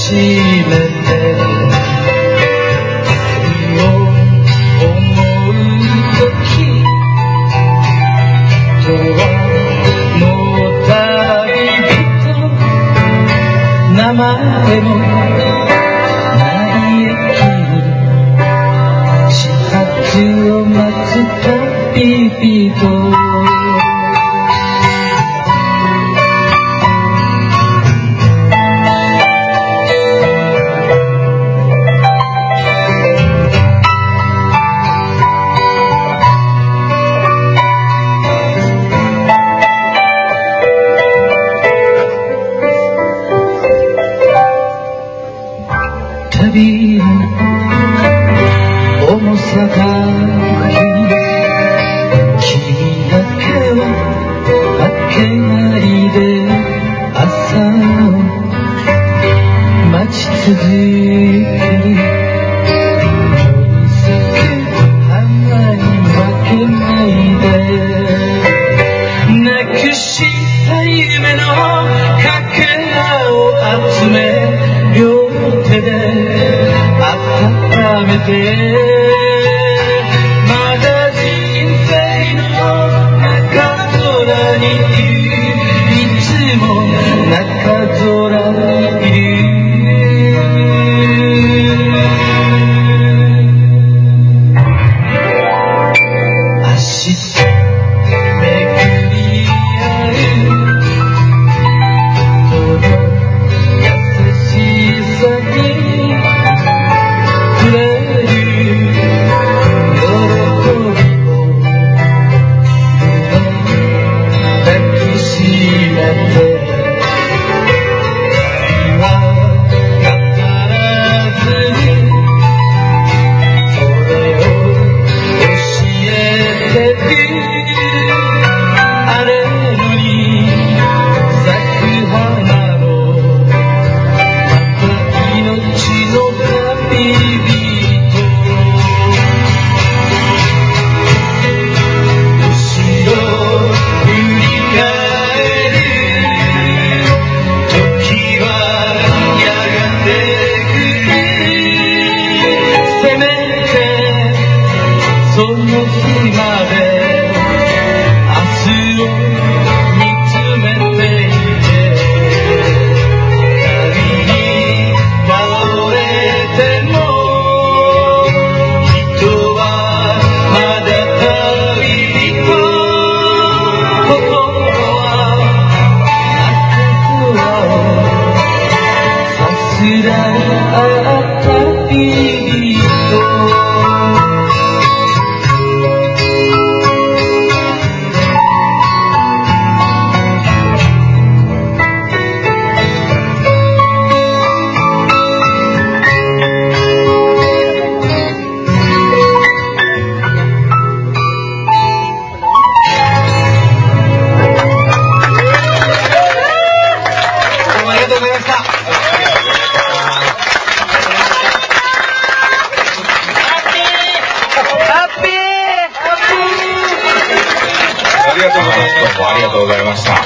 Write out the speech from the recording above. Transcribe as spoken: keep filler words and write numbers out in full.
しめて旅を思う時今日はもう旅人名前もない駅に始発を待つ旅人旅の重さが君だけは明けないで朝を待ち続ける夜すく花に負けないでなくした夢のかけらを集め両手で温めてまだ人生の中空にいるいつも中空にいる明日巡り合うこの優しさに触れる喜びを胸抱きしめて君は語らずにそれを教えてるあれのに咲く花もまた命の旅人後ろ振り返る時はやがて来るせめてその日まで明日を見つめていて旅に倒れても人はまだ旅人心は中空をさすらい合った旅人ありがとうございました。 ありがとうございます。どうもありがとうございました。